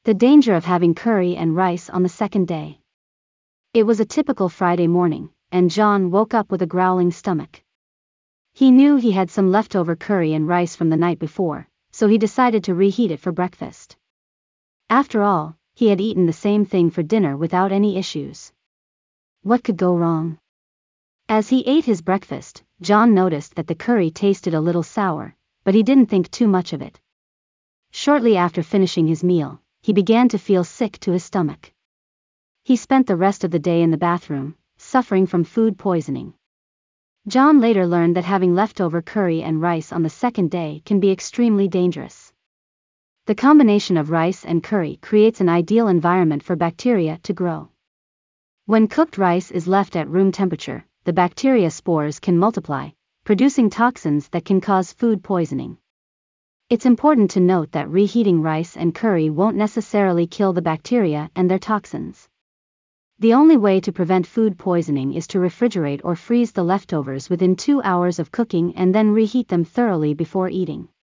The danger of having curry and rice on the second day. It was a typical Friday morning, and John woke up with a growling stomach. He knew he had some leftover curry and rice from the night before, so he decided to reheat it for breakfast. After all, he had eaten the same thing for dinner without any issues. What could go wrong? As he ate his breakfast, John noticed that the curry tasted a little sour, but he didn't think too much of it. Shortly after finishing his meal, he began to feel sick to his stomach. He spent the rest of the day in the bathroom, suffering from food poisoning. John later learned that having leftover curry and rice on the second day can be extremely dangerous. The combination of rice and curry creates an ideal environment for bacteria to grow. When cooked rice is left at room temperature, the bacteria spores can multiply, producing toxins that can cause food poisoning. It's important to note that reheating rice and curry won't necessarily kill the bacteria and their toxins. The only way to prevent food poisoning is to refrigerate or freeze the leftovers within 2 hours of cooking and then reheat them thoroughly before eating.